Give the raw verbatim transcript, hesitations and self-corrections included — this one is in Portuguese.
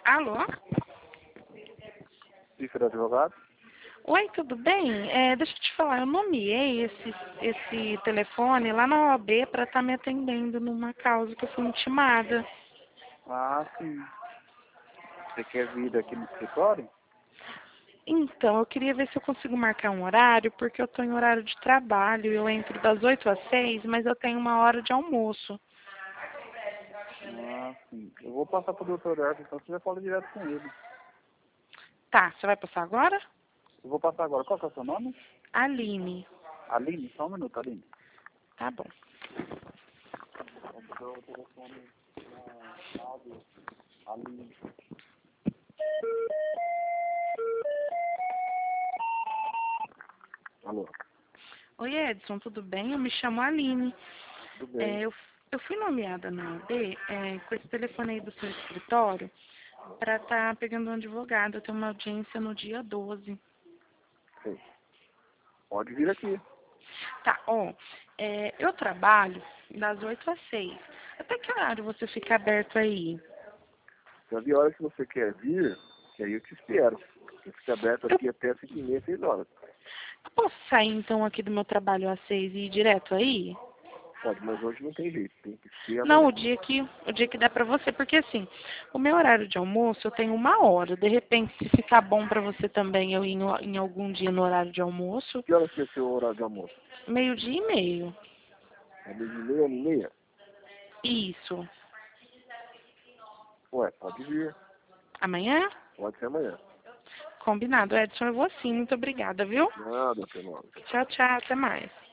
Alô? Cícero Advogado? Oi, tudo bem? É, deixa eu te falar, eu nomeei esse, esse telefone lá na O A B para estar me atendendo numa causa que eu fui intimada. Ah, sim. Você quer vir aqui no escritório? Então, eu queria ver se eu consigo marcar um horário, porque eu estou em horário de trabalho, eu entro das oito às seis, mas eu tenho uma hora de almoço. Ah, sim. Eu vou passar para o doutor Hermes, então você já fala direto com ele. Tá, você vai passar agora? Eu vou passar agora. Qual que é o seu nome? Aline. Aline? Só um minuto, Aline. Tá bom. O telefone na Aline. Alô? Oi, Edson, tudo bem? Eu me chamo Aline. Tudo bem. É, eu, eu fui nomeada na O A B é, com esse telefone aí do seu escritório para estar pegando um advogado. Eu tenho uma audiência no dia doze. Sim. Pode vir aqui. Tá, ó, é, eu trabalho das oito às seis. Até que horário você fica aberto aí? Já vi a hora que você quer vir, que aí eu te espero. Eu fico aberto Eu, aqui até cinco e meia, seis horas. eu posso sair então aqui do meu trabalho às seis e ir direto aí? Pode, mas hoje não tem jeito. Tem que ser Não, amanhã. o dia que, o dia que dá pra você, porque assim, o meu horário de almoço eu tenho uma hora. De repente, se ficar bom pra você também, eu ir no- em algum dia no horário de almoço, Que horas que é o seu horário de almoço? meio-dia e meio. É meio de meia, uma e meia? Isso. Ué, pode vir. Amanhã? Pode ser amanhã. Combinado, Edson. Eu vou sim. Muito obrigada, viu? Nada, Fernando. Tchau, tchau. Até mais.